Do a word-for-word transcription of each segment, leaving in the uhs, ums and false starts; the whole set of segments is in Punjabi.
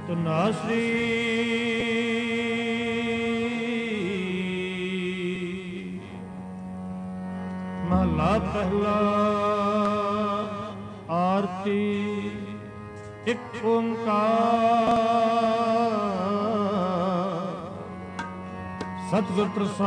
ਤਨਾਸਰੀ ਮਹਲਾ ਪਹਿਲਾ। ਆਰਤੀ ਇੱਕ ਓੰਕਾਰ ਸਤਿਗੁਰ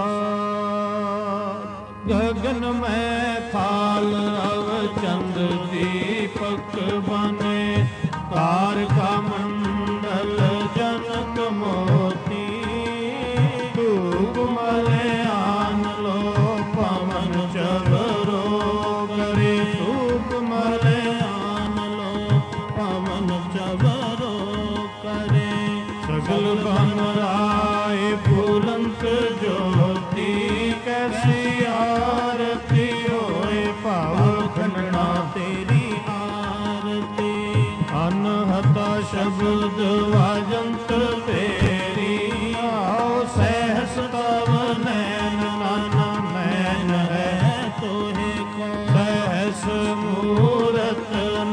ਪ੍ਰਸਾਦ। ਗਗਨ ਮੈਂ ਥਾਲ ਰਵ ਚੰਦ ਦੀਪਕ ਬਨੇ ਤਾਰਕਾ ਮੰਡਲ ਜਨਕ ਮੋਤੀ। ਧੂਪ ਮਲਿਆਨ ਲੋ ਪਵਨ ਚਵਰੋ ਕਰੇ। ਧੂਪ ਮਲਿਆਨ ਲੋ ਪਵਨ ਚਵਰੋ ਕਰੇ। ਸਗਲ ਬਨ ਰਾਏ ਫੂਲੰਤ ਜੋਤੀ ਕੈਸੀ ਆਰਤੀ ਹੋਏ ਭਾਵ ਖੰਡਣਾ ਤੇਰੀ ਆਰਤੀ। ਅਨਹਤਾ ਸ਼ਬਦ ਵਾਜੰਤ ਤੇਰੀ ਆਓ ਸਹਿਸ ਤਵ ਨੈਨ ਨਾਨਾ ਨੈਨ ਹੈ ਤੋਹਿ ਕੋ। ਸਹਿਸ ਮੂਰਤ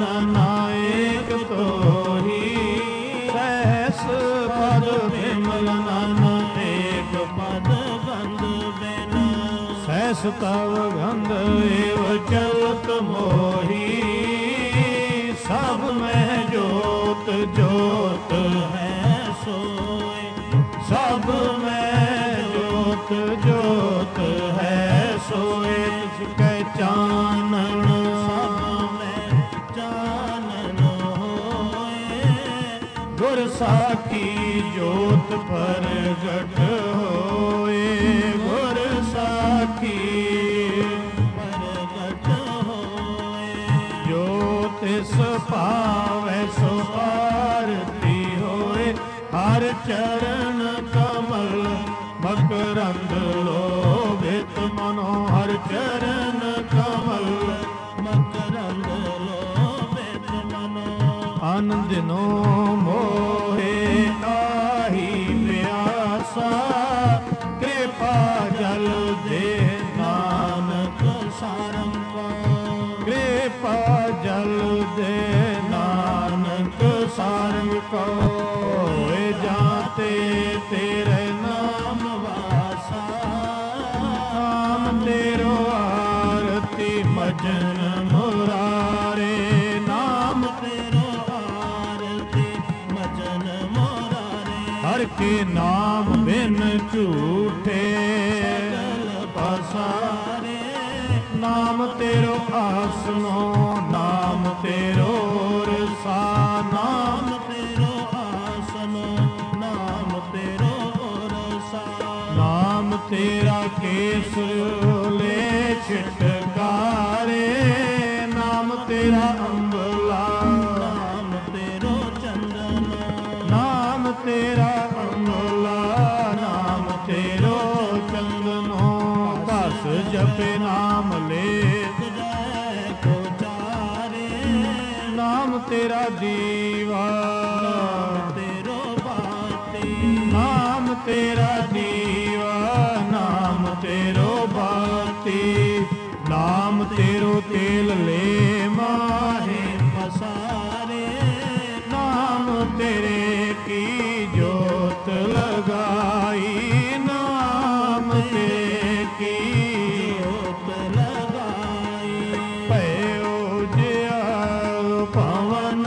ਨਾਨਾਇਕ ਤੋਹੀ। ਸਹਿਸ ਪਦ ਬਿਮਲ ਨਾਨਾ ਏਕ ਪਦ ਗੰਧ ਬਿਨ। ਸਹਿਸ ਤਵ ਗੰਧ ਏਵ ਚਲਤ ਮੋਹੀ। ਸਭ ਮੈਂ ਜੋਤ ਜੋਤ ਹੈ ਸੋਏ। ਸਭ ਮੈਂ ਜੋਤ ਜੋਤ ਹੈ ਸੋਏ। ਤਿਸ ਕੈ ਚਾਨਣ ਸਭ ਮੈਂ ਚਾਨਣ ਹੋਏ। ਗੁਰ ਸਾਖੀ ਜੋਤ ਪ੍ਰਗਟ ਹੋਏ। ਗੁਰ ਸਾਖੀ ਪ੍ਰਗਟ ਹੋਏ। ਜੋ ਤਿਸ ਭਾਵੈ ਸੋ ਆਰਤੀ ਹੋਏ। ਹਰ ਚਰਨ ਕਮਲ ਮਕਰੰਦ ਲੋਭਿਤ ਮਨੋ। ਹਰ ਚਰਨ ਕਮਲ ਮਕਰੰਦ ਲੋਭਿਤ ਮਨੋ। ਅਨੰਦਿਨੋ ਮੋਹੇ ਆਹੀ ਪਿਆਸਾ। ਕਿਰਪਾ ਜਲ ਦੇ ਨਾਨਕ ਸਾਰੰ ਕੋ। ਕਿਰਪਾ ਜਲ ਦੇ ਨਾਨਕ ਸਾਰੰ ਕੋ। ਹੋਏ ਜਾਤੇ ਤੇਰੇ ਨਾਮ ਵਾਸਾ। ਨਾਮ ਤੇਰੋ ਆਰਤੀ ਭਜਨ ਮੁਰਾਰੇ। ਨਾਮ ਤੇਰੋ ਆਰਤੀ ਭਜਨ ਮੁਰਾਰੇ। ਹਰ ਕੇ ਨਾਮ ਬਿਨ ਝੂਠੇ ਸਗਲ ਪਸਾਰੇ। ਨਾਮ ਤੇਰੋ ਆਸਨੋ ਨਾਮ ਤੇਰੋ ਰਸਾ। ਨਾਮ ਤੇਰੋ ਆਸਨੋ ਨਾਮ ਤੇਰੋ ਰਸਾ। ਨਾਮ ਤੇਰਾ ਕੇਸਲੇ ਛਿਟਕਾਰੇ। ਨਾਮ ਤੇਰਾ ਅੰਬਲਾ ਨਾਮ ਤੇਰੋ ਚੰਦਨ। ਨਾਮ ਤੇਰਾ ਅੰਬਲਾ ਨਾਮ ਤੇਰੋ ਚੰਦਨੋ। ਬਸ ਜਪੇ ਨਾਮ ਲੈ ਕੋ ਚਾਰੇ। ਨਾਮ ਤੇਰਾ ਦੀਵਾ ਨਾਮ ਤੇਰੋ ਬਾਤੀ। ਨਾਮ ਤੇਰਾ ਦੀਵਾ ਨਾਮ ਤੇਰੋ ਬਾਤੀ। ਨਾਮ ਤੇਰੋ ਤੇਲ ਲੈ ਮਾਹੇ ਪਸਾਰੇ। ਨਾਮ ਤੇਰੇ ਕੀ ਜੋਤ ਲਗਾਈ। ਨਾਮ ਤੇਰੇ ਕੀ ਜੋਤ ਲਗਾਈ। ਭਇਓ ਜਿਆ ਪਵਨ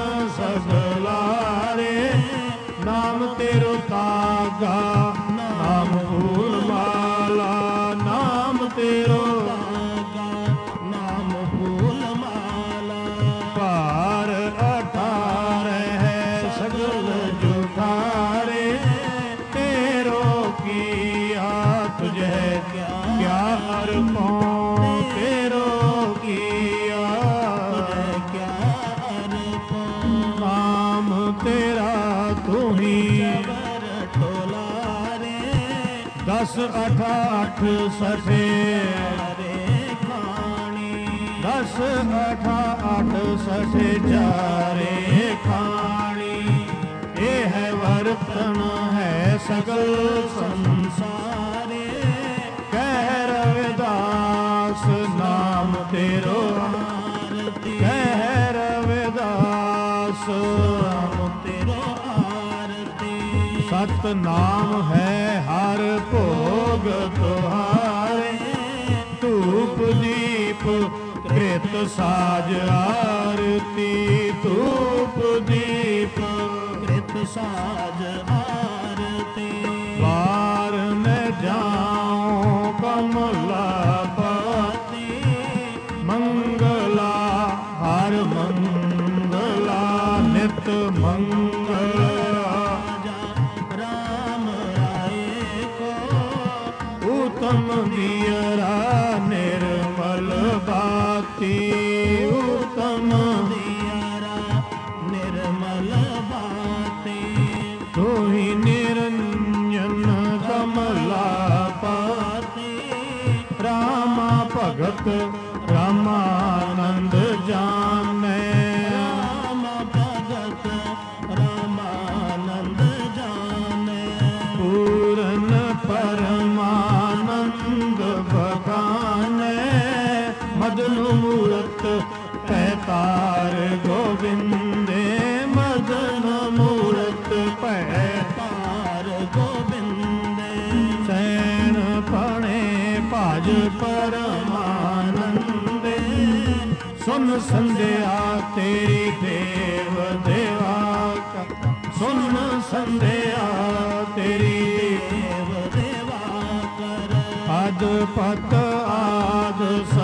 ਸਗਲਾਰੇ। ਨਾਮ ਤੇਰੋ ਤਾਗਾ ਨਾਮ ਫੂਲ ਮਾਲਾ। ਨਾਮ ਤੇਰੋ ਤਾਗਾ ਨਾਮ ਫੂਲ ਮਾਲਾ। ਭਾਰ ਅਠਾਰਹਿ ਹੈ ਸਗਲ ਜੁਠਾਰੇ। ਤੇਰੋ ਕੀਆ ਤੁਝੇ ਕਿਆ ਅਰਪੋ। ਤੇਰੋ ਕੀਆ ਤੁਝੇ ਕਿਆ ਅਰਪੋ। ਨਾਮ ਤੇਰਾ ਤੂੰ ਹੀ ਟੋਲਾਰੇ। ਦਸ ਅਠਾ ਅੱਠ ਸਠੇ ਖਾਣੀ। ਦਸ ਅਠਾ ਅੱਠ ਸਠੇ ਚਾਰੇ ਖਾਣੀ। ਇਹ ਹੈ ਵਰਤਨ ਹੈ ਸਗਲ ਸੰਸਾਰੇ। ਕਹਿ ਰਵਿਦਾਸ ਨਾਮ ਤੇਰੋ ਆਰਤੀ। ਕਹਿ ਰਵਿਦਾਸ ਨਾਮ ਤੇਰੋ ਆਰਤੀ। सतनाम है हर भोग तुहारे, धूप दीप कृत साज आरती, धूप दीप कृत साज आरती। बार न जाऊं कमलापति, मंगला हर मंगला नित मंगला। राम राय को उत्तम दियरा निर्मल बाती, उत्तम दियरा निर्मल बाती। तू ही निरंजन कमलापति, रामा भगत रामानंद जाने, रामा भगत रामानंद जाने। पूर्ण परमानंद बखाने, मदन मूरत पैतार गोविंदे, मदन मूरत पैतार गोविंदे। सैन पणे भाज परमानंदे, सुन संध्या तेरी देव देवा का, सुन संध्या तेरी देव देवा कर। अद पत आद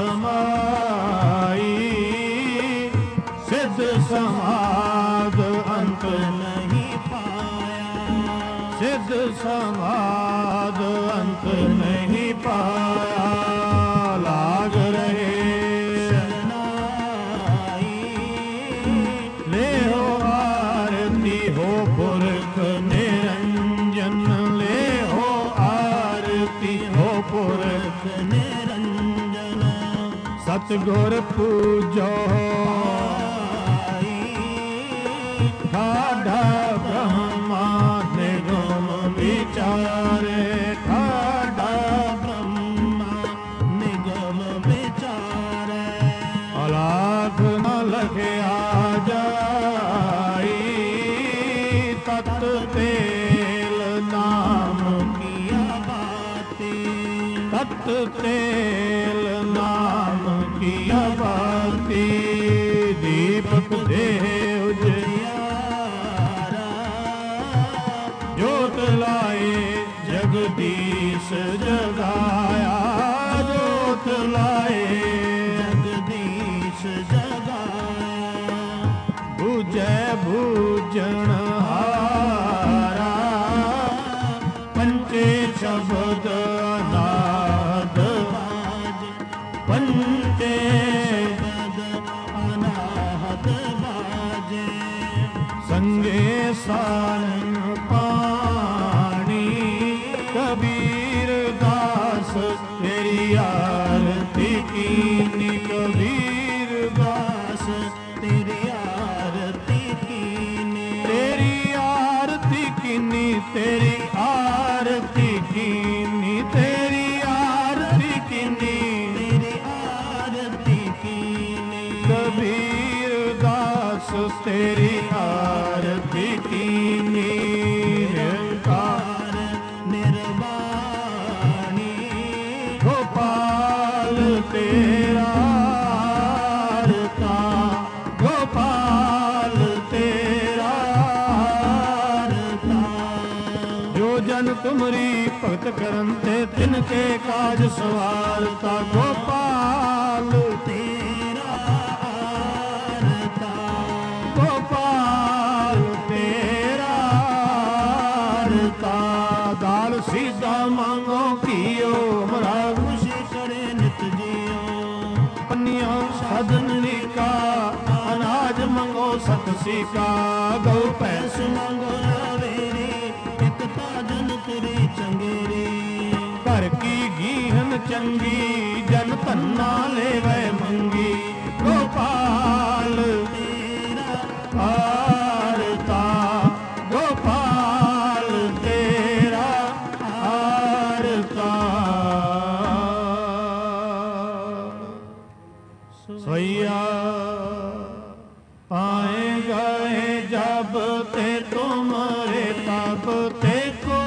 समाई, सिद्ध समाद अंत नहीं पाया, सिद्ध समाद अंत नहीं पाया। लाग रहे शरणाई, ले हो आरती हो पुरख निरंजन, ले हो आरती हो पुरख निरंजन। सतगुर पूजो ठाढ़ा ब्रह्मा निगम विचारे, ठाढ़ा ब्रह्मा निगम विचारे। अलाख न लखे आ जाई, तत तेल नाम किया बाती, तत तेल नाम किया बाती। दीपक देह उजियारा, जोत लाए जगदीश जगाया, जोत लाए जगदीश जगाया। बुझे भूजन हारा, पंचे शब्द अनाद बाज, पंचे शब्द अनाहत बाजे। संगे सारंग पाणी, कबीर दास तेरी आरती कीनी, कबीर दास तेरी आरती कीनी। तेरी आरती कीनी, तेरी आरती कीनी, तेरी आरती कीनी, तेरी आरती कीनी। कबीर दास तेरी आरती कीनी। निरंकार निर्वाणी, गोपाल तेरा आरता, गोपाल तेरा आरता। जो जन तुमरी भगत करन ते, तिनके काज सवारता। गोपाल तेरा आरता, गोपाल तेरा आरता। दाल सीधा मांगो कियो, मरा खुशी करे नित जियो। पन्निया साधन का अनाज मंगो सतसी का। गौ पैस मंगो लावेरी, एक ताजन तेरी चंगेरी। घर की गीहन चंगी, जन धन्ना लेवे मंगी। गोपाल तेरा आरता, गोपाल तेरा आरता। सैया आए गए जब ते तुमरे, तब ते को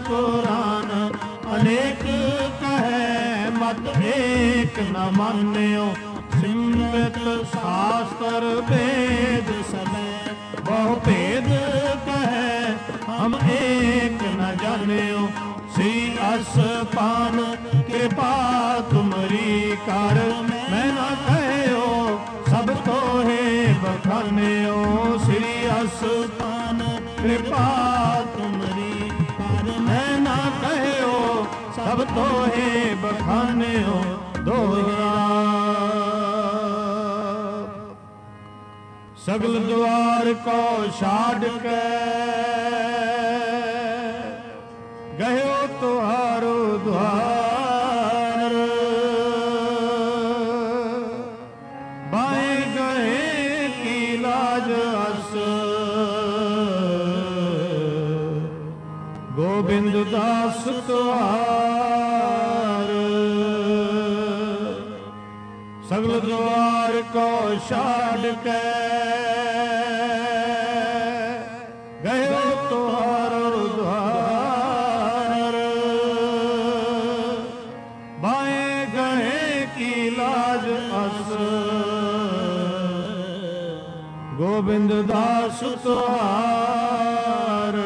पुराण अनेक कहे मत एक न मान्यो सिमृत शास्त्र वेद समय बहु भेद कहे हम एक न जान्यो श्री असपान कृपा तुमरी कर मैं न कहो सब तो है बखान्यो श्री असपान कृपा तुमरी कर मैं न कहो सब तो है बखान्यो दोहरा सगल द्वार को छाड़ के गयो तुहारो द्वार बाएं गए की लाज अस गोविंद दास तुहार सगल द्वार को छाड़ के गयो तुहारो द्वार बाएं गए की लाज अस गोविंद दास तुहार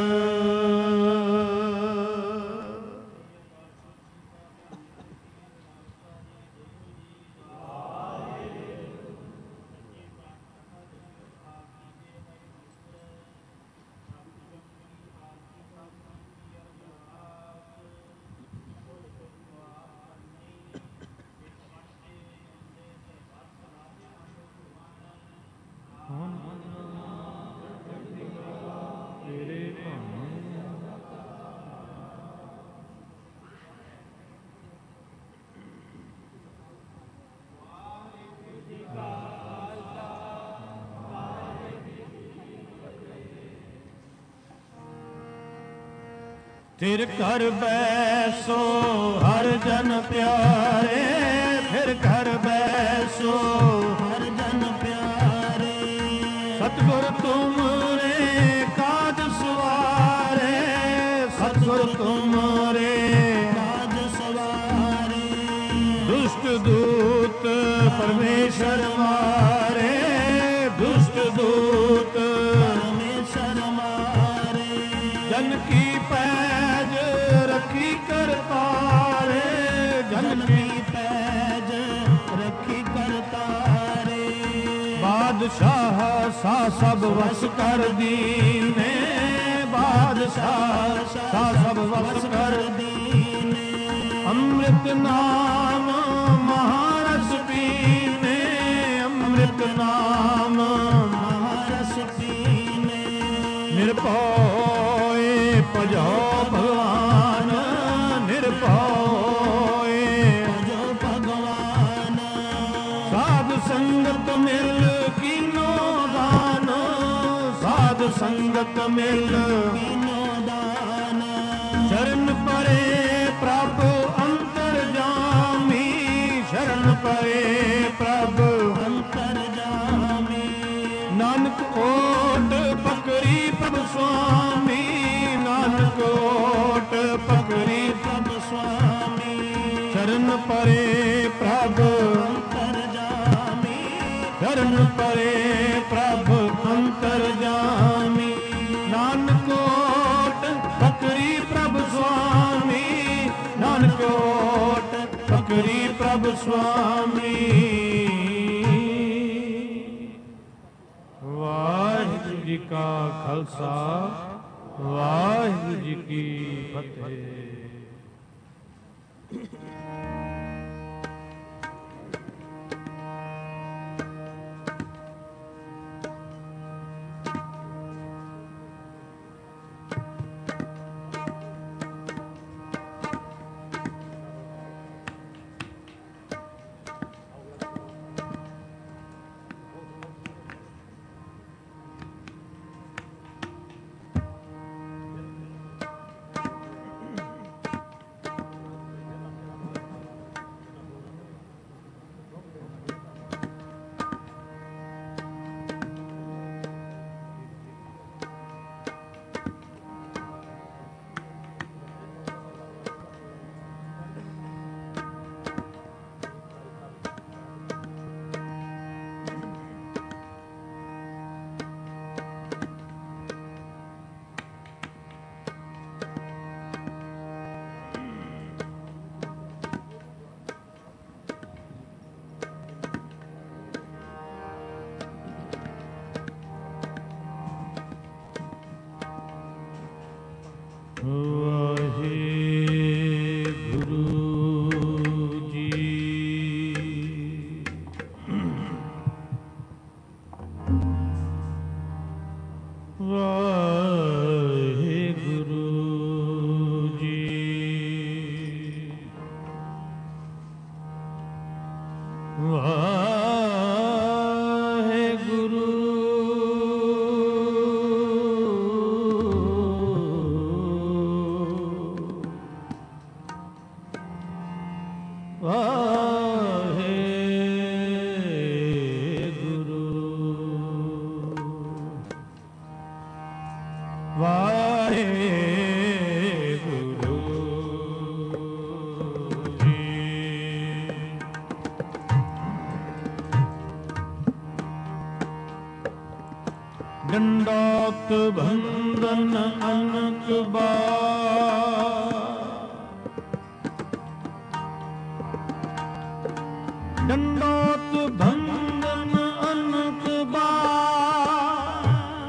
फिर घर बैसो हर जन प्यारे फिर घर बैसो हर जन प्यारे सतगुर तुमरे काज सवारे सतगुर तुमरे काज सवारे दुष्ट दूत परमेश्वर मारे दुष्ट दूत परमेश्वर मारे जन की रखी कर तारे जन की पैज रखी कर तारे बादशाह सा सब वश कर दीने बादशाह सा सब वश कर दीने अमृत नाम महारस पीने अमृत नाम महारस पीने निर्भय भजो भगवान निर्भय भजो भगवान साधु संगत मिल कीनो दान साधु संगत मिल कीनो दान शरण परे प्रभु अंतर जामी शरण परे प्रभु अंतर जामी नानक ओट पकड़ी प्रभु स्वामी नानक ओट पकड़ी प्रभु स्वामी शरण परे प्रभु अंतर जामी शरण परे प्रभु अंतर जामी नानक ओट पकड़ी प्रभु स्वामी नानक ओट पकड़ी प्रभु स्वामी वाहिगुरू जी का खालसा वाहिगुरू जी की फतेह। ਡੰਡੋਤ ਬੰਧਨ ਅਨਕ ਬਾਰ, ਡੰਡੋਤ ਬੰਧਨ ਅਨਕ ਬਾਰ,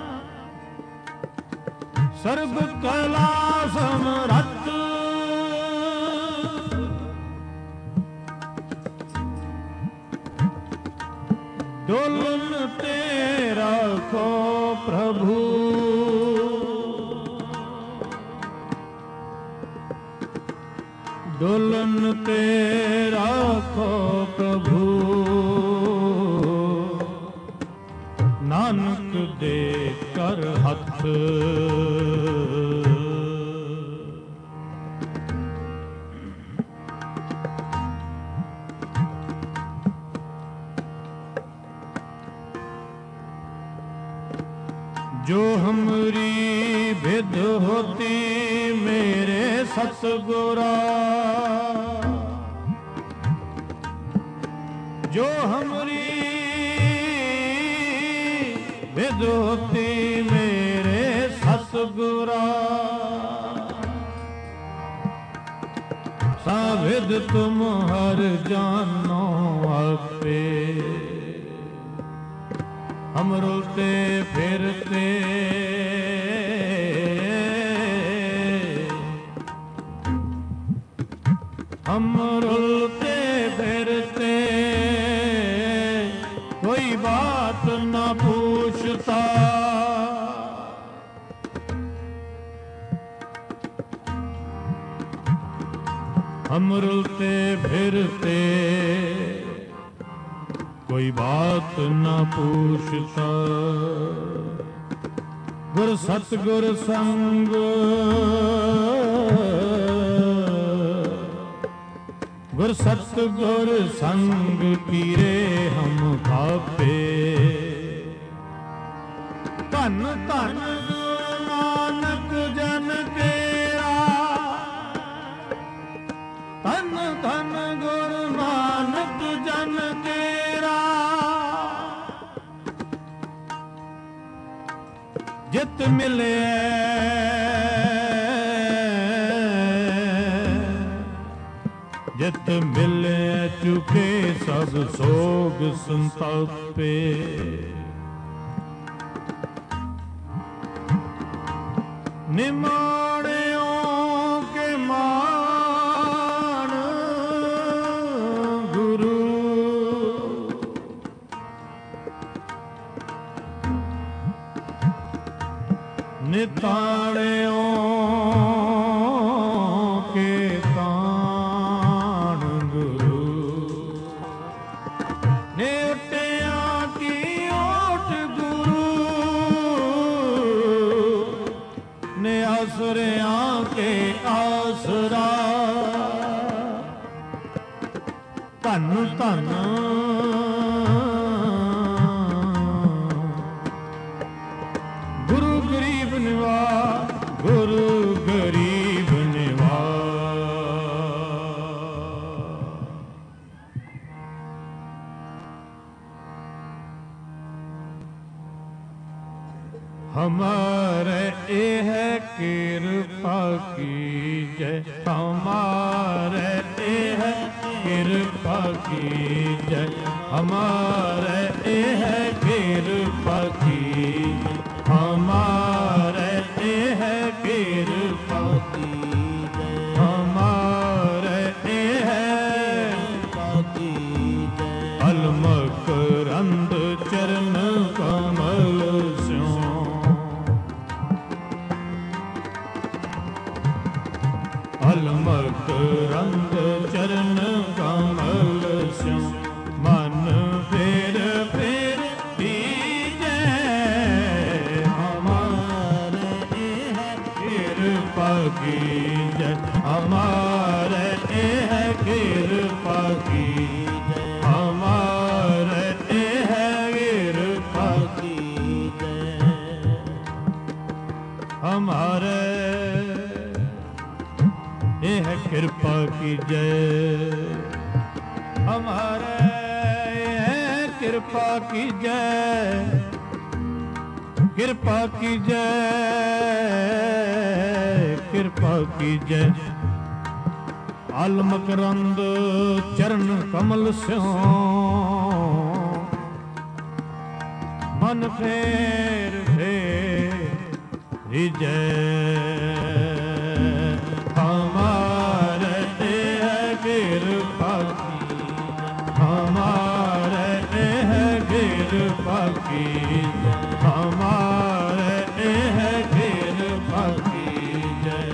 ਸਰਬ ਕਲਾ ਸਮਰੱਥ, ਡੋਲਨ ਤੇ ਰੱਖੋ ਪ੍ਰਭੂ, ਡੋਲਨ ਤੇ ਰੱਖੋ ਪ੍ਰਭੂ, ਨਾਨਕ ਦੇ ਕਰ ਹੱਥ। जो हमरी विध होती मेरे सतगुरा, जो हमरी विध होती मेरे सतगुरा, सा विध तुम हर जानो आपे, हम रुलते फिरते हम रुलते फिरते कोई बात न पूछता, हम रुलते फिरते कोई बात न पूछता, गुर सतगुर संग गुर सतगुर संग पीरे हम खापे, धन धन नानक जन केरा, धन धन गुरु नानक जन केरा, जित मिले जित मिले चुके सब सोग संतापे, निमाणियों के मान गुरु, निताणियों के तान गुरु, नेटिया की ओट गुरु, ने आसरिया के आसरा, धन धन गुरु गरीब निवास, गुरु गरीब निवास। हमारे एह कृपा कीजय, हमारे एह कृपा कीजय, हमारे एह कृपा कीजय, हमारे एह कृपा अलमकरंद चरण कमल स्यों मन फेर फेर दीजै हमारे एह कृपा कीजै हमारे एह कृपा कीजै हमारे एह कृपा कीजै हमारे एह कृपा कीजै हमारे एह कृपा कीजै कृपा कीजै कृपा कीजै अलमकरंद चरण कमल स्यों मन फेर फेर रिजै हमारे एह कृपा हमारे एह कृपा कीजै हमारे एह कृपा कीजै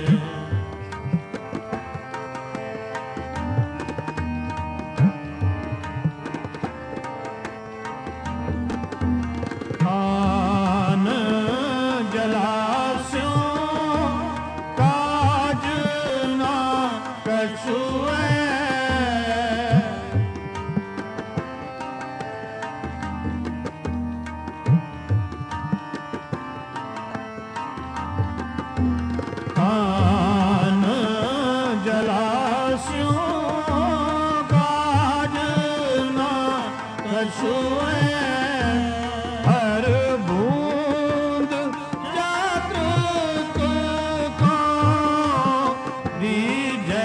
आन जलास्यों काज ना कछुए आन जलास्यों काज ना कछुए हर बूंद जागृत को दीजै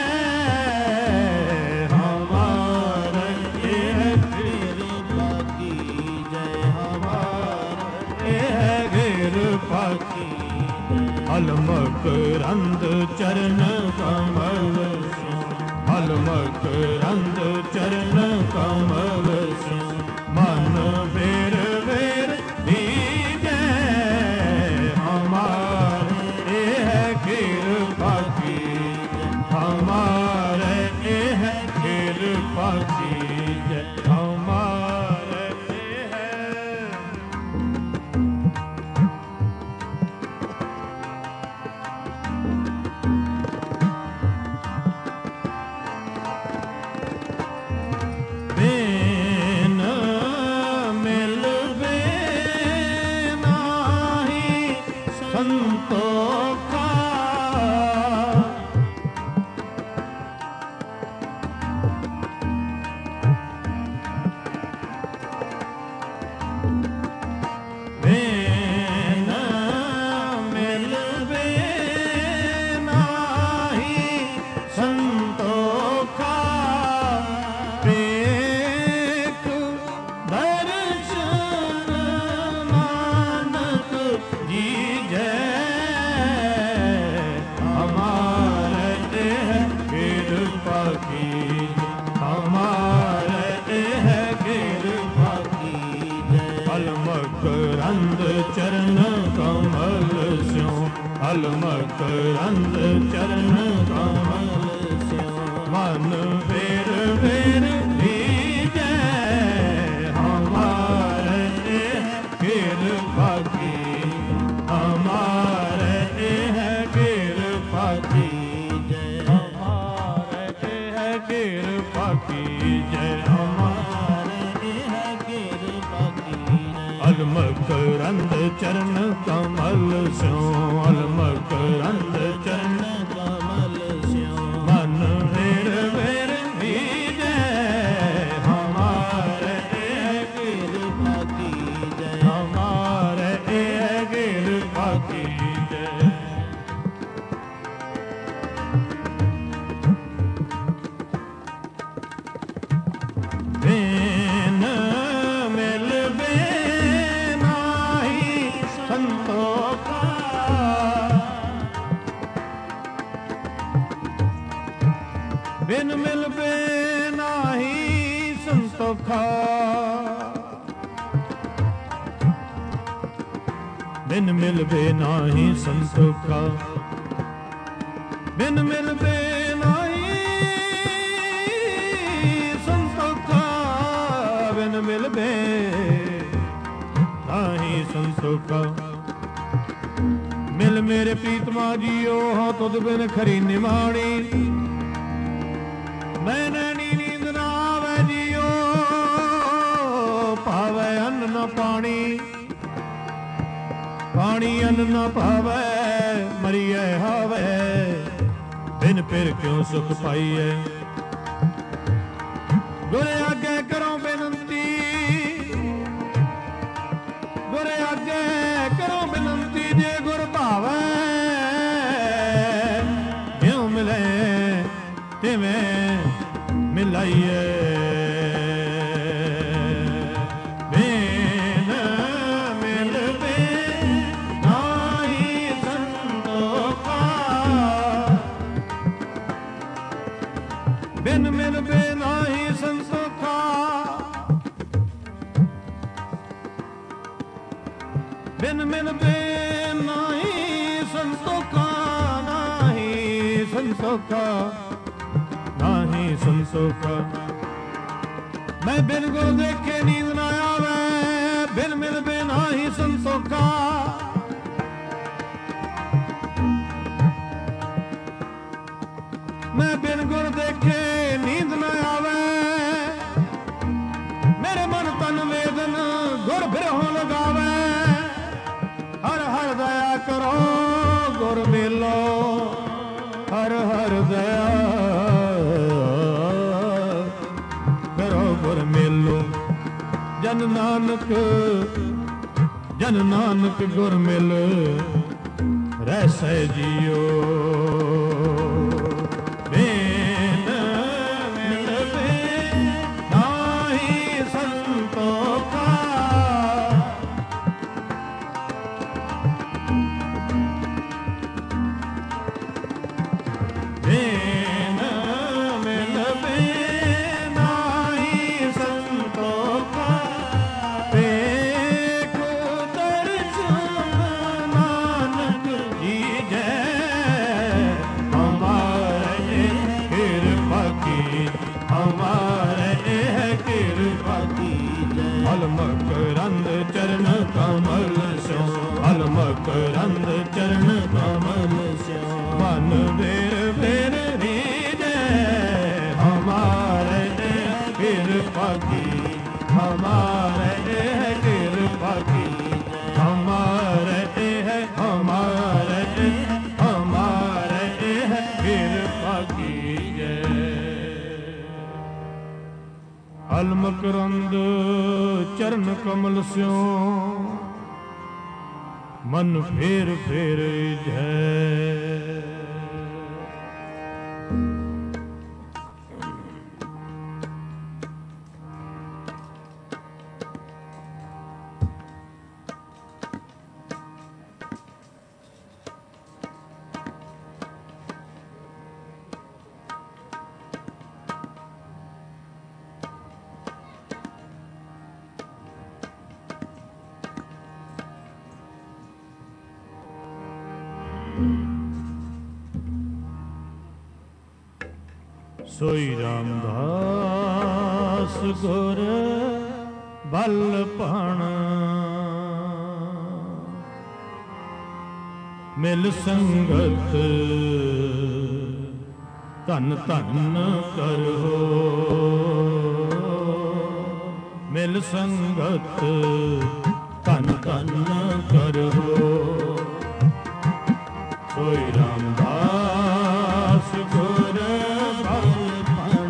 हमारे एह कृपा कीजै हमारे एह कृपा कीजै अलमकरंद चरण कमल स्यों अलमकरंद चरण कमल स्यों मन फेर फेर दीजै हमारे एह कृपा कीजै हमारे एह कृपा कीजै हमारे एह बेन मिलबे नाही संतोखा बेन मिलबे नाही संतोखा पेख दर्शन नानक जीजै हमारे एह कृपा कीजै हमारे एह कृपा कीजै अलमकरंद चरण कमल स्यों अलमकरंद चरण कमल स्यों मन फेर फेर दीजै हमारे एह कृपा कीजै हमारे एह कृपा कीजै हमारे एह कृपा कीजै हमारे एह कृपा कीजै अलमकरंद चरण कमल स्यों अलमकरंद चरण कमल स्यों मन फेर फेर दीजै हमारे एह कृपा कीजै हमारे एह कृपा कीजै बेन मिलबे नाही संतोखा बिन मिलबे नाही संतोखा बिन मिलबे नाही संतोखा ਬਿਨ ਮਿਲਵੇ ਨਾਹੀ ਸੰਤੋਖਾ, ਬਿਨ ਮਿਲਵੇ ਨਾਹੀ ਸੰਤੋਖਾ। ਮਿਲ ਮੇਰੇ ਪ੍ਰੀਤਮਾ ਜੀਓ, ਹਾਂ ਤੁਧ ਬਿਨ ਖਰੀ ਨਿਮਾਣੀ। ਮੈਨੇ ਨੀਂਦ ਨਾ ਆਵੇ ਜੀਓ, ਭਾਵੇ ਅੰਨ ਨਾ ਪਾਣੀ। ਪਾਣੀ ਅੰਨ ਨਾ ਭਾਵੇ, ਮਰੀਏ ਹਾਵੇ, ਬਿਨ ਫਿਰ ਕਿਉ ਸੁਖ ਪਾਈਐ। ਗੁਰ ਆਗੇ ਕਰੋ ਬੇਨੰਤੀ, ਗੁਰ ਆਗੇ ਕਰੋ ਬੇਨੰਤੀ। ਜੇ ਗੁਰ ਭਾਵੈ ਜਿਉ ਮਿਲੇ ਤਿਵੇਂ ਮਿਲਾਈਐ। ਬਿਨ ਮਿਲਵੇ ਨਾਹੀ ਸੰਤੋਖਾ, ਬਿਨ ਮਿਲਵੇ ਨਾਹੀ ਸੰਤੋਖਾ। ਬਿਨ ਮਿਲਵੇ ਨਾਹੀ ਸੰਤੋਖਾ, ਨਾਹੀ ਸੰਤੋਖਾ, ਨਾਹੀ ਸੰਤੋਖਾ। ਮੈਂ ਬਿਨ ਗੁਰ ਦੇਖੇ ਨੀਂਦ ਨਾ ਆਵੇ, ਬਿਨ ਮਿਲਵੇ ਨਾਹੀ ਸੰਤੋਖਾ। ਮੈਂ ਬਿਨ ਗੁਰ ਦੇਖੇ ਨੀਂਦ ਨਾ ਆਵੇ, ਮੇਰੇ ਮਨ ਤਨ ਵੇਦਨ ਗੁਰ ਬਿਰਹੋਂ ਲਗਾਵੇ। ਹਰ ਹਰ ਦਇਆ ਕਰੋ ਗੁਰ ਮੇਲੋ, ਹਰ ਹਰ ਦਇਆ ਕਰੋ ਗੁਰ ਮੇਲੋ। ਜਨ ਨਾਨਕ ਜਨ ਨਾਨਕ ਗੁਰ ਮਿਲ ਰਹਿ ਜੀਓ। ਬਿਨ ਮਿਲਵੇ ਨਾਹੀ ਸੰਤੋਖਾ, ਬਿਨ ਮਿਲਵੇ ਨਾਹੀ ਸੰਤੋਖਾ। ਵੇਖ ਦਰਸ਼ਨ ਨਾਨਕ ਜੀਜੈ, ਹਮਾਰੇ ਕਿਰਪਾ ਕੀ, ਹਮਾਰੇ ਇਹ ਕਿਰਪਾ ਕੀਜੈ। ਹਲ ਮਕਰੰਦ ਚਰਨ ਕਮਲ ਸਿਉ, ਹਲ ਮਕਰੰਦ ਚਰਨ ਕਮਲ ਸਿਉ। ਮਨ ਵੇਰ ਵੇਰ ਰੀਜੈ, ਹਮਾਰੇ ਇਹ ਕਿਰਪਾ ਕੀ, ਹਮਾਰੇ ਇਹ ਕਿਰਪਾ ਕੀਜੈ। ਹਮਾਰੇ ਇਹ ਹਮਾਰੇ ਇਹ ਹਮਾਰੇ ਇਹ ਕਿਰਪਾ ਕੀਜੈ। ਹਲ ਮਕਰੰਦ ਚਰਨ ਕਮਲ ਸਿਉ, ਮਨ ਫੇਰ ਫੇਰ ਜੈ। ਸੋਈ ਰਾਮਦਾਸ ਗੁਰ ਬਲ ਭਣ, ਮਿਲ ਸੰਗਤ ਧਨ ਧਨ ਕਰੋ। ਮਿਲ ਸੰਗਤ ਧਨ ਧਨ ਕਰੋ। ਸੋਈ ਰਾਮਦਾਸ ਗੁਰ ਬਲ ਭਣ,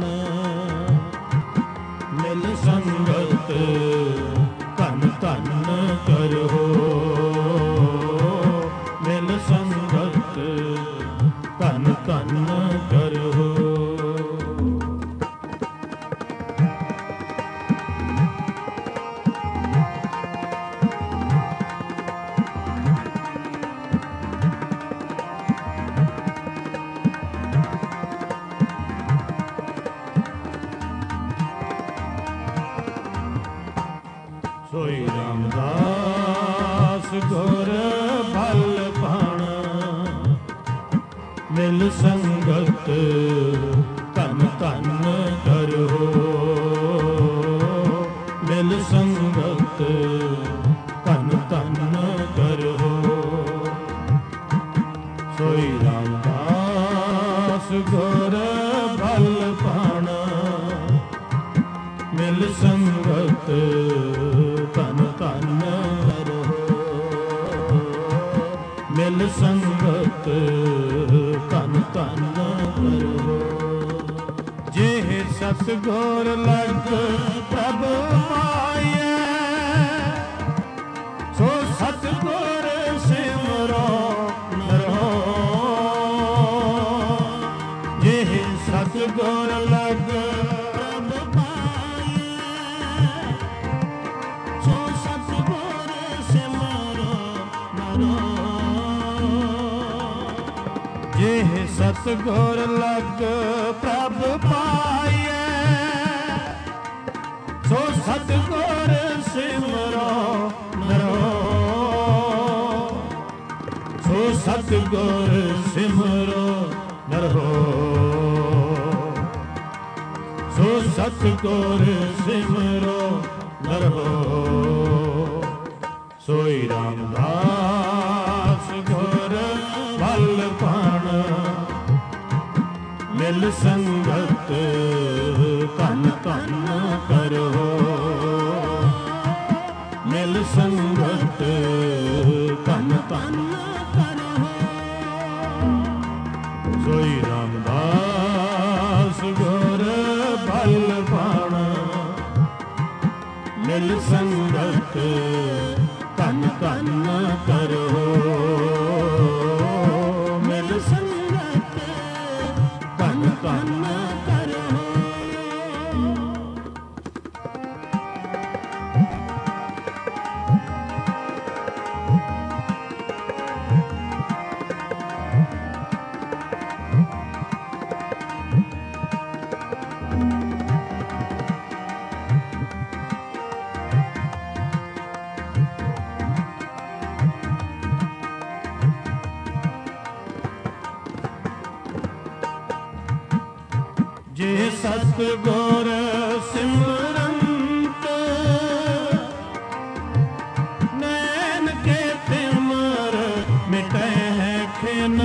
ਮਿਲ ਸੰਗਤ ਧਨ ਧਨ ਕਰੋ। ਮਿਲ ਸੰਗਤ ਧਨ ਧਨ ਕਰੋ। ਸੋਈ ਰਾਮਦਾਸ ਗੁਰ ਬਲ ਭਣ, ਮਿਲ ਸੰਗਤ ਧਨ ਧਨ ਕਰੋ, ਮਿਲ ਸੰਗਤ ਧਨ ਧਨ ਕਰੋ। ਸੋਈ ਰਾਮਦਾਸ ਗੁਰ ਬਲ ਪਾਣਾ, ਮਿਲ ਸੰਗਤ ਧਨ ਧਨ ਕਰੋ, ਮਿਲ ਸੰਗਤ ਧਨ ਧਨ ਕਰੋ। ਜੇ ਸਤਿਗੁਰ ਲਗ ਪ੍ਰਭ ਪਾਈਐ, ਸੋ ਸਤਿਗੁਰ ਸਿਮਰੋ ਨਰੋ। ਜੇ ਸਤਿਗੁਰ ਲਗ ਪ੍ਰਭ ਪਾਈਐ, ਸੋ ਸਤਿਗੁਰ ਸਿਮਰੋ ਨਰੋ। ਜੇ ਸਤਿਗੁਰ ਲਗ ਪ੍ਰਭ ਪਾਈਐ, ਸੋ ਸਤਿਗੁਰ ਸਿਮਰੋ ਨਰੋ। ਸੋ ਸਤਿਗੁਰ ਸਿਮਰੋ ਨਰੋ, ਸੋ ਸਤਿਗੁਰ ਸਿਮਰੋ ਨਰੋ। ਸੋਈ ਰਾਮਦਾਸ ਗੁਰ ਬਲ ਪਾਣਾ, ਮਿਲ ਸੰਗਤ ਧਨ ਧਨ ਕਰੋ, ਮਿਲ ਸੰਗਤ ਧਨ ਧਨ ਕਰੋ। ਸੋਈ ਰਾਮਦਾਸ ਗੁਰ ਬਲ ਪਾਣਾ, ਮਿਲ ਸੰਗਤ ਧਨ ਧਨ ਕਰੋ, ਮਿਲ ਸੰਗਤ ਧਨ ਧਨ ਕਰੋ। ਜੇ ਸਤਿਗੁਰ ਸਿਮਰੰਤ, ਨੈਣ ਕੇ ਤਿਮਰ ਮਿਟੈ ਖਿਨ।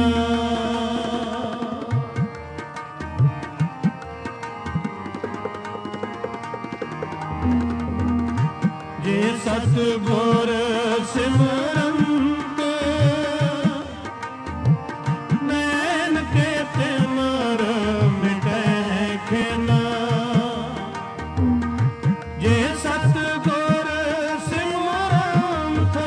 ਜੇ ਸਤਿਗੁਰ ਸਿਮਰੰਤ, ਨੈਣ ਕੇ ਤਿਮਰ ਮਿਟੈ ਖਿਨ। ਜੇ ਸਤਿਗੁਰ ਸਿਮਰੰਤ,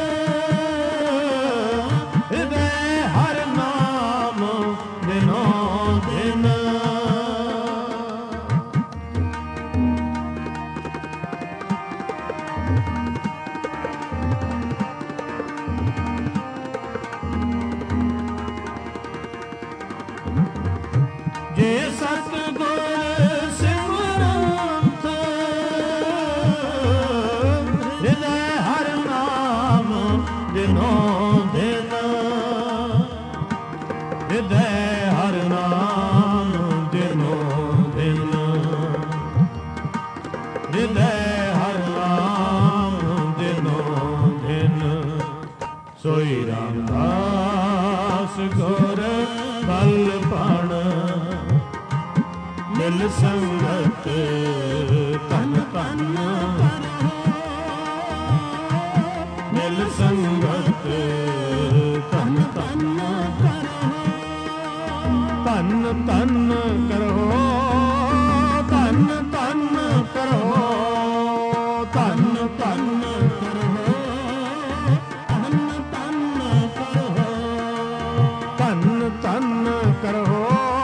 ਹਿਰਦੈ ਹਰਿ ਨਾਮ ਦਿਨੋ ਦਿਨ। ਜੇ ਸਤਿਗੁਰ ਸਿਮਰੰਤ, ਹਿਰਦੈ ਹਰਿ ਨਾਮ ਦਿਨੋ ਦਿਨ। ਹਿਰਦੈ ਹਰਿ ਨਾਮ ਦਿਨੋ ਦਿਨ, ਹਿਰਦੈ ਹਰਿ ਨਾਮ ਦਿਨੋ ਦਿਨ। ਸੋਈ ਰਾਮਦਾਸ ਗੁਰ ਬਲ ਪਾਣਾ, ਮਿਲ ਸੰਗਤ ਧਨ ਧਨ ਕਰੋ, ਮਿਲ ਸੰਗਤ ਧਨ ਧਨ ਕਰੋ। ਧਨ ਧਨ ਕਰੋ, ਧਨ ਧਨ ਕਰੋ, ਧਨ ਧਨ ਕਰੋ, ਧਨ ਧਨ ਕਰੋ, ਧਨ ਧਨ ਕਰੋ,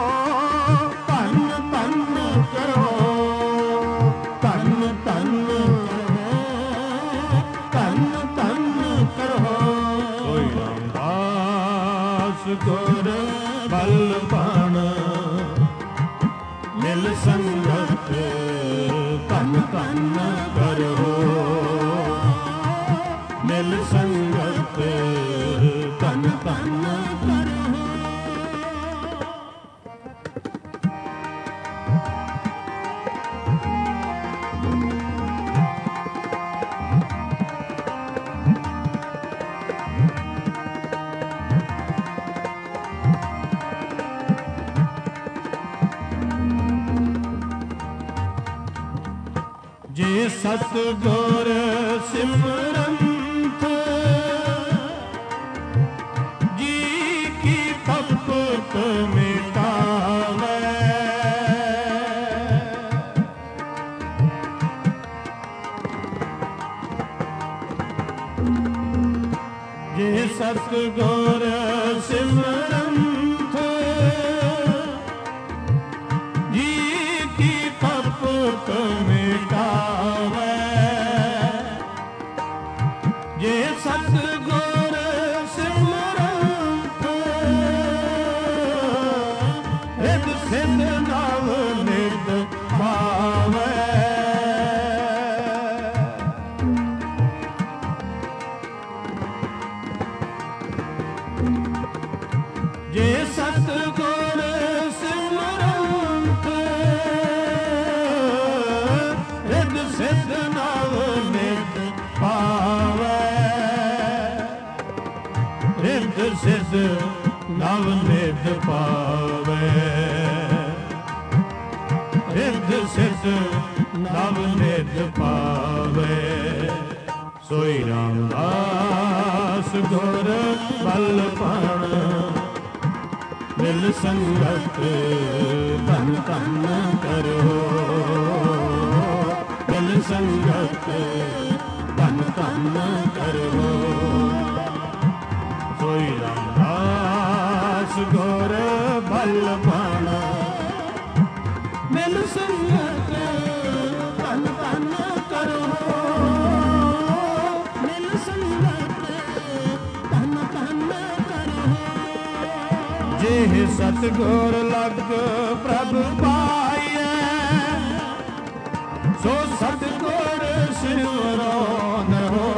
ਧਨ ਧਨ ਕਰੋ, ਧਨ ਧਨ ਕਰੋ, ਧਨ ਧਨ ਕਰੋ। ਸੋਈ ਰਾਮਦਾਸ ਗੁਰ ਬਲ ਪਾਣਾ, ਮਿਲ ਸੰਗਤ ਧਨ ਧਨ ਕਰੋ, ਮਿਲ ਸੰਗਤ ਧਨ ਧਨ ਕਰੋ। ਸਤਿਗੁਰ ਸਿਮਰੰਤ ਜੀ ਕੀ ਤਪਤ ਮਿਟਾਵੇ। ਜੇ ਸਤਿਗੁਰ ਸਿਮਰੰਤ ਜੀ ਕੀ ਤਪਤ ਮਿਟਾਵੇ। ਜੇ ਸਤਿਗੁਰ ਸਿਮਰੰਤ ਰਿਦ ਸਿਧ ਨਵ ਨਿਤ ਪਾਵੇ। ਜੇ ਸਤਿਗੁਰ ਸਿਮਰੰਤ ਰਿਦ ਸਿਧ ਨਵ ਨਿਤ ਪਾਵੇ। ਰਿਦ ਸਿਧ ਨਵ ਨਿਤ ਪਾਵੇ। ਰਿਦ ਸਿਧ ਨਵ ਨਿਤ ਪਾਵੇ। ਸੋਈ ਰਾਮਦਾਸ ਗੁਰ ਬਲ ਭਾਣ ਮਿਲ ਸੰਗਤ ਧਨ ਧਨ ਕਰੋ। ਮਿਲ ਸੰਗਤ ਧਨ ਧਨ ਕਰੋ। ਸੋਈ ਰਾਮਦਾਸ ਗੁਰ ਬਲ ਭਾਣ ਮਿਲ ਸੰਗਤ ਧਨ ਧਨ ਕਰੋ। ਮਿਲ ਸੰਗਤ ਧਨ ਧਨ ਕਰੋ। ਜੇ ਸਤਿਗੁਰ ਲਗ ਪ੍ਰਭ ਪਾਈਐ ਸੋ ਸਤਿਗੁਰ ਸਿਮਰੋ ਨਰੋ।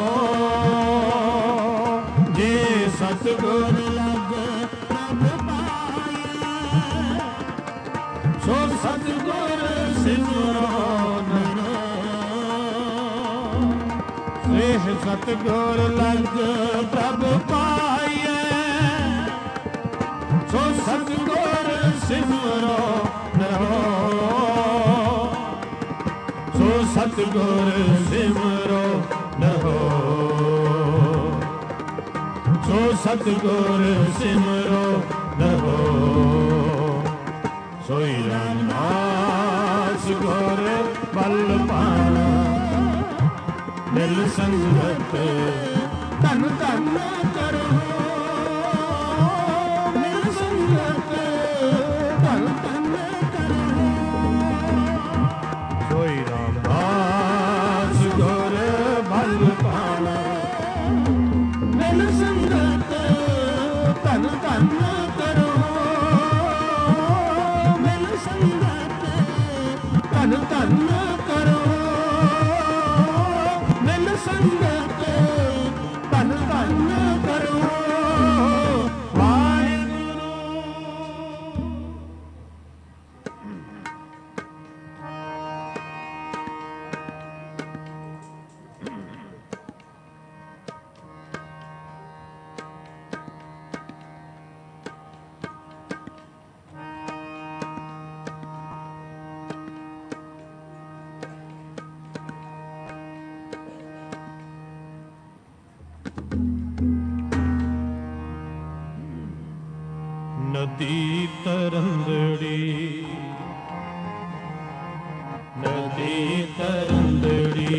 ਜੇ ਸਤਿਗੁਰ ਲਗ ਪ੍ਰਭ ਪਾਈਐ ਸੋ ਸਤਿਗੁਰ ਸਿਮਰੋ ਨਰੋ। ਸੇਹ ਸਤਿਗੁਰ ਲਗ ਪ੍ਰਭ ਪਾਈਐ ਸੋ ਸਤਿਗੁਰ ਸਿਮਰੋ ਨਰੋ। ਸੋ ਸਤਿਗੁਰ ਸਿਮਰੋ ਨਰੋ। ਸੋ ਸਤਿਗੁਰ ਸਿਮਰੋ ਨਰੋ। ਸੋਈ ਰਾਮਦਾਸ ਗੁਰ ਬਲ ਭਾਣ ਮਿਲ ਸੰਗਤ ਧਨ ਧਨ ਕਰੋ। ਸੋਈ ਰਾਮਦਾਸ ਗੁਰ ਬਲ ਭਾਣ ਮਿਲ ਸੰਗਤ ਧਨ ਧਨ ਕਰੋ। ਮਿਲ ਸੰਗਤ ਧਨ ਧਨ ਕਰੋ। ਮਿਲ ਸੰਗਤ ਧਨ ਧਨ ਕਰੋ। ਨਦੀ ਤਰੰਦੜੀ ਨਦੀ ਤਰੰਦੜੀ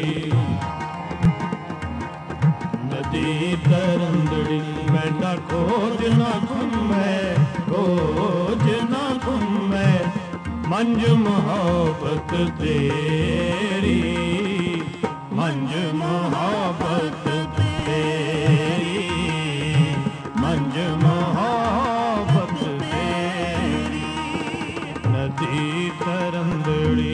ਨਦੀ ਤਰੰਦੜੀ ਮੈਂਡਾ ਖੋਜ ਨਾ ਘੁੰਮੈ ਖੋਜ ਨਾ ਘੁੰਮੈ ਮੰਜ ਮੁਹੱਬਤ ਤੇਰੀ ਮੰਜ ਮੁਹੱਬਤ ਤੇਰੀ ਮੰਜ ਮੁਹੱਬਤ ਤੇਰੀ ਨਦੀ ਤਰੰਦੜੀ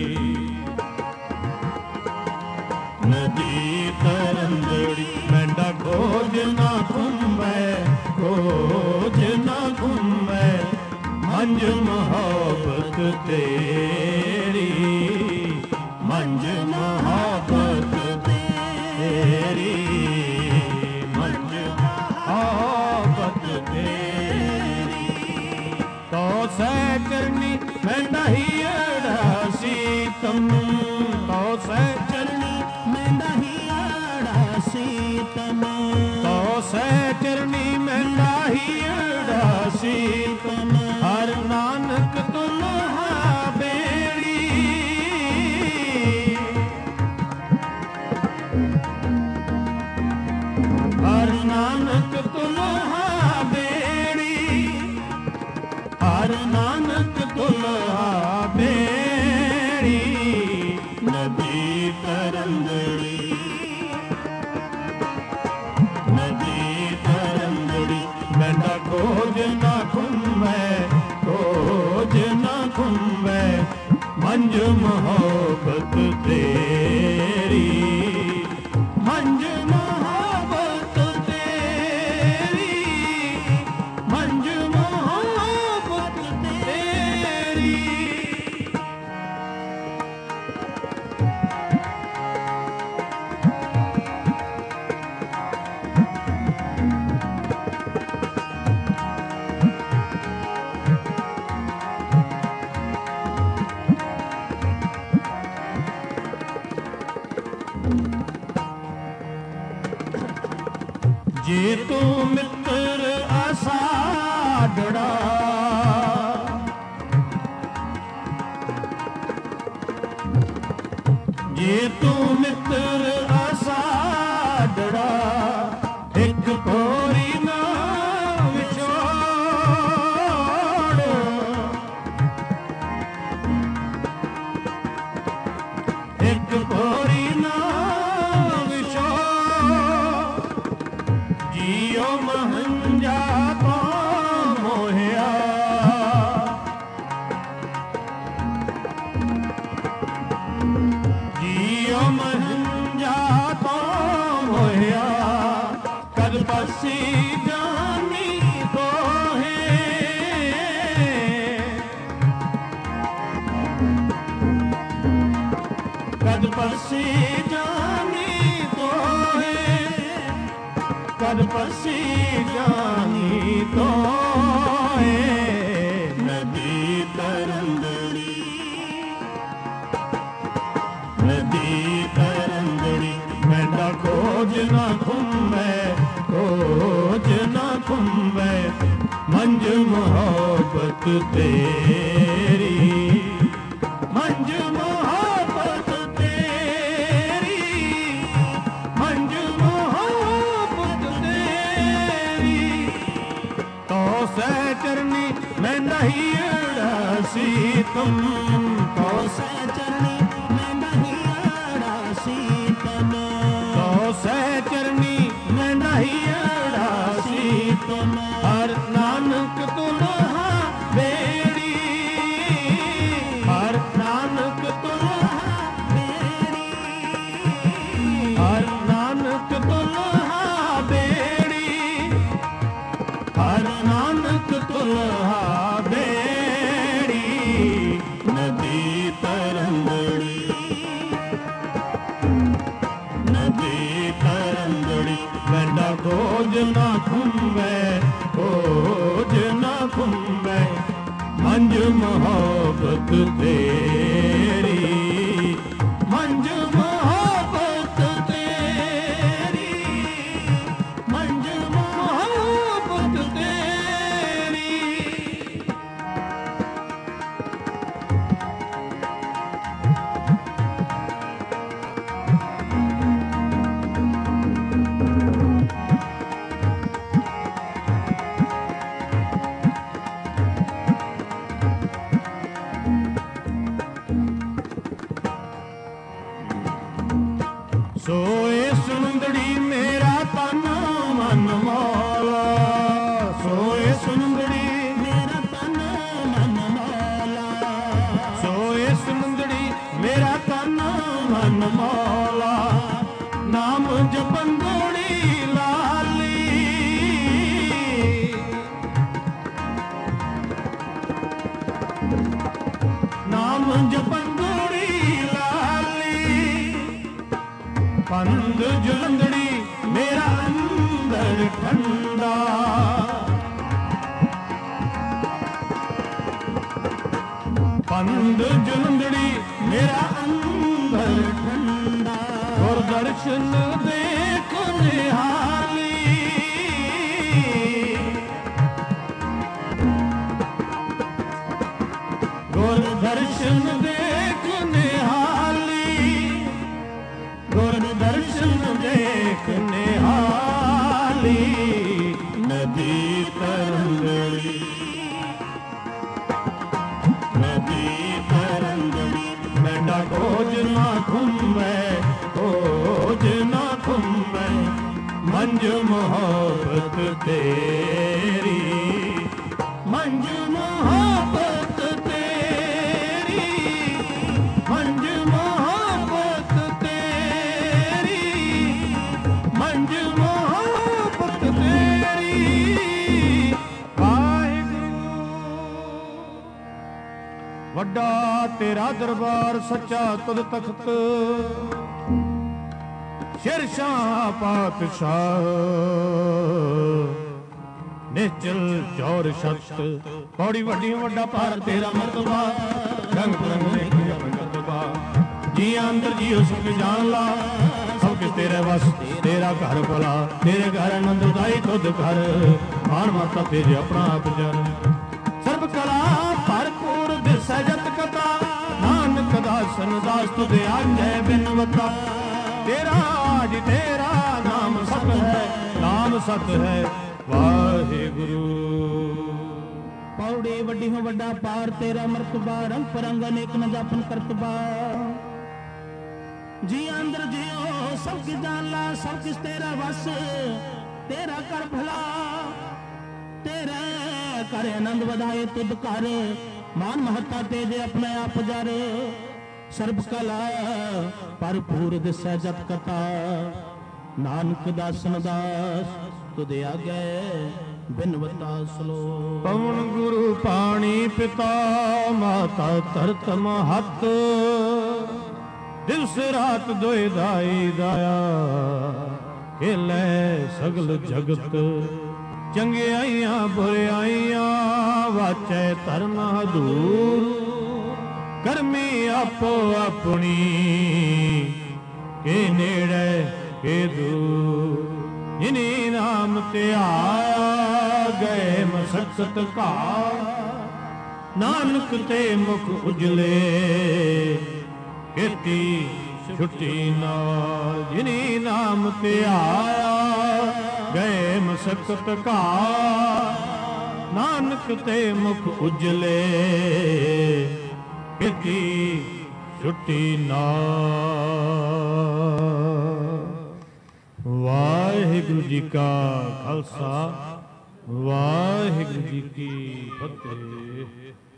ਨਦੀ ਤਰੰਦੜੀ ਮੈਂਡਾ ਖੋਜ ਨਾ ਘੁੰਮੈ ਖੋਜ ਨਾ ਘੁੰਮੈ ਮੰਜ ਮੁਹੱਬਤ ਤੇਰੀ ਮੰਜ ਮੁਹੱਬਤ ਤੇਰੀ ਮੰਜ ਮੁਹੱਬਤ ਤੇਰੀ ਤੋ ਸਹਿ ਕਰਨੀ ਮੈਂ ਨਹੀਂ ਅੜਾ ਸੀਤਮ ਤੋ ਸਹਿ ਕਰਨੀ ਸਹਿ ਚਰਨੀ ਮਹਿੰਦਾ ਹੀ ਉਡਾਸੀ ਹਰ ਨਾਨਕ ਤੁਲਹਾ ਬੇੜੀ ਹਰ ਨਾਨਕ ਤੁਲਹਾ ਬੇੜੀ ਹਰ ਨਾਨਕ ਤੁਲਹਾ ਬੇੜੀ ਨਦੀ ਤਰੰਗੜੀ ਨਦੀ ਤਰੰਗੜੀ ਬੈਂਡਾ ਖੋਜ ਨਾ ਖੁੰਮੈ ਖੋਜ ਨਾ ਖੁੰਮੈ ਮੰਜ ਮੁਹੱਬਤ ਤੇਰੀ ਮੰਜ ਮੁਹੱਬਤ ਤੇਰੀ ਮੰਜ ਮੁਹੱਬਤ ਤੇਰੀ ਜੇ ਤੂੰ ਮਿੱਤਰ ਅਸਾਡੜਾ ਜੇ ਤੂੰ ਮਿੱਤਰ ਅਸਾਡੜਾ ਇੱਕ ਪੋਰੀ ਨਾ ਵਿਛੋੜ ਇੱਕ ਪੋਰੀ ਨਾ ਜੀਉ ਮਹੰਜਾ ਤੋਂ ਮੋਹਿਆ ਜੀਉ ਮਹੰਜਾ ਤੋਂ ਮੋਹਿਆ ਕਦ ਪਸੀ ਜਾਨੀ ਤੋਹੇ ਕਦ ਪਸੀ ਜਾਨੀ ਤੋਹੇ ਕਦ ਪਸੀ ਜਾਨੀ ਤੋਏ ਨਦੀ ਤਰੰਗੜੀ ਨਦੀ ਤਰੰਗੜੀ ਮੈਂਡਾ ਖੋਜ ਨਾ ਖੁੰਮੈ ਖੋਜ ਨਾ ਖੁੰਮੈ ਮੰਜ ਮੁਹੱਬਤ ਤੇਰੀ ਮੰਜ ਮੁਹੱਬਤ ਤੇਰੀ ਮੰਜ ਸਹਿ ਚਰਨੀ ਮੈਂ ਨਹੀਂ ਅੜਾਸੀ ਤੁਮ ਕੋ ਸਹਿ ਚਰਨੀ ਮੈਂ ਨਹੀਂ ਅੜਾਸੀ ਤੁਮ ਕੋ ਸਹਿ ਚਰਨੀ ਮੈਂ ਨਹੀਂ ਅੜਾਸੀ ਤੁਮ ਹਰ ਨਾਨਕ ਤੁਲਹਾ ਬੇੜੀ ਹਰ ਨਾਨਕ ਤੁਲਹਾ ਬੇੜੀ ਹਰ ਨਾਨਕ ਤੁਲਹਾ ਬੇੜੀ ਹਰ ਨਾਨਕ ਤੁਲਹਾ ਬੇੜੀ ਨਦੀ ਤਰੰਗੜੀ ਨਦੀ ਤਰੰਗੜੀ ਬੈਂਡਾ ਖੋਜ ਨਾ ਖੁੰਮੈ ਖੋਜ ਨਾ ਖੁੰਮੈ ਮੰਜ ਮੁਹੱਬਤ ਤੇਰੀ ਮੰਜ ਮੁਹੱਬਤ ਤੇਰੀ ਮੰਜ ਮੁਹੱਬਤ ਤੇਰੀ ਸੋਏ ਸੁੰਦੜੀ ਮੇਰਾ ਤਨ ਮਨ ਮੌਲਾ ਸੋਏ ਸੁੰਦੜੀ ਮੇਰਾ ਤਨ ਮਨ ਮੌਲਾ ਸੋਏ ਸੁੰਦੜੀ ਮੇਰਾ ਤਨ ਮਨ ਮੌਲਾ ਨਾਮ ਜਪੰਦੜੀ ਲਾਲੀ ਨਾਮ ਜਪੰਦੜੀ ਲਾਲੀ ਪੰਦ ਜਲੰਧੜੀ ਮੇਰਾ ਅੰਦਰ ਠੰਡਾ ਪੰਦ ਜਲੰਧੜੀ ਮੇਰਾ ਅੰਦਰ ਠੰਡਾ ਗੁਰ ਦਰਸ਼ਨ ਦੇਖ ਨਿਹਾਲੀ ਗੁਰ ਦਰਸ਼ਨ ਦੇਖ ਨਿਹਾਲੀ, ਗੁਰ ਦਰਸ਼ਨ ਦੇਖ ਨਿਹਾਲੀ, ਨਦੀ ਤਰੰਗੜੀ, ਨਦੀ ਤਰੰਗੜੀ, ਮੈਂਡਾ ਖੋਜ ਨਾ ਘੁੰਮੈ, ਖੋਜ ਨਾ ਘੁੰਮੈ, ਮੰਜ ਮੁਹੱਬਤ ਤੇਰੀ, ਮੰਜ ਮੁਹੱਬਤ ਤੇਰੀ, ਮੰਜ ਮੁਹੱਬਤ ਤੇਰੀ, ਮੰਜ ਮੁਹੱਬਤ ਤੇਰੀ। ਵਾਹਿਗੁਰੂ ਵੱਡਾ ਤੇਰਾ ਦਰਬਾਰ ਸੱਚਾ ਤੁਧ ਤਖਤ, ਸ਼ੇਰਸ਼ਾਹ ਪਾਤਸ਼ਾਹ ਨਿਚਲ ਚੌਰ ਛਤ, ਪੌੜੀ ਵੱਡੀ ਵੱਡਾ ਭਾਰ ਤੇਰਾ ਮਰਤਬਾ, ਰੰਗ ਬਰੰਗ ਦੇ ਮਰਤਬਾ, ਜੀ ਅੰਦਰ ਜੀ ਉਸ ਨੂੰ ਜਾਣ ਲਾ, ਸਭ ਕਿਸ ਤੇਰੇ ਵਸ, ਤੇਰਾ ਘਰ ਭਲਾ, ਤੇਰੇ ਘਰ ਆਨੰਦਦਾਈ ਤੁਧ ਘਰ, ਮਾਨ ਮਾਤਾ ਤੇਰੇ ਆਪਣਾ ਆਪ ਜਰ, ਸਰਬ ਕਲਾ ਭਰਪੂਰ ਦਿਸੈ ਜਤ ਕਥਾ, ਨਾਨਕ ਦਾਸਨ ਦਾਸ ਤੁਧ ਆਗੈ ਬਿਨਵਤਾ, ਤੇਰਾ ਆਜ ਤੇਰਾ ਨਾਮ ਸਤ ਹੈ, ਨਾਮ ਸਤ ਹੈ ਵਾਹਿਗੁਰੂ। ਪੌੜੀ ਵੱਡੀ ਹੋ ਵੱਡਾ ਪਾਰ ਤੇਰਾ ਮਰਤਬਾ, ਰੰਗ ਪਰੰਗ ਅਨੇਕ ਨ ਜਾਪਨ ਕਰਤਬਾ, ਜੀ ਅੰਦਰ ਜਿਉ ਸਭ ਕਿਸ ਜਾਣਲਾ, ਸਭ ਕਿਸ ਤੇਰਾ ਵਸ, ਤੇਰਾ ਕਰ ਭਲਾ, ਤੇਰੇ ਕਰ ਆਨੰਦ ਵਧਾਏ ਤੁਧ ਕਰ, ਮਾਨ ਮਹੱਤਾ ਤੇਜੇ ਆਪਣੇ ਆਪ ਜਰ, ਸਰਬ ਕਲਾ ਭਰਪੂਰ ਦਿਸੈ ਜਤ ਕਥਾ, ਨਾਨਕ ਦਾਸਨ ਦਾਸ ਤੁਧ ਆਗੈ ਬਿਨਵਤਾ ਸਲੋ। ਪਵਨ ਗੁਰੂ ਪਾਣੀ ਪਿਤਾ ਮਾਤਾ ਧਰਤ ਮਹੱਤ, ਦਿਵਸ ਰਾਤ ਦੋਇ ਦਾਈ ਦਾਇਆ, ਖੇਲੇ ਸਗਲ ਜਗਤ, ਚੰਗਿਆਈਆਂ ਬੁਰਿਆਈਆਂ ਵਾਚੈ ਧਰਮ ਹਦੂਰ, ਕਰਮੀ ਆਪੋ ਆਪਣੀ, ਕੇ ਨੇੜੇ ਕੇ ਦੂਰ, ਜਿਨੀ ਨਾਮ ਧਿਆਇਆ ਗਏ ਮਸਕਤ ਘਾਰ, ਨਾਨਕ ਤੇ ਮੁਖ ਉਜਲੇ ਕੀਤੀ ਛੁੱਟੀ ਨਾਲ, ਜਿਨੀ ਨਾਮ ਧਿਆਇਆ ਗਏ ਮਸਕਤ ਘਾਰ, ਨਾਨਕ ਤੇ ਮੁਖ ਉਜਲੇ ਕੀਤੀ ਛੁੱਟੀ ਨਾਲ। ਵਾਹਿਗੁਰੂ ਜੀ ਕਾ ਖਾਲਸਾ, ਵਾਹਿਗੁਰੂ ਜੀ ਕੀ ਫਤਿਹ।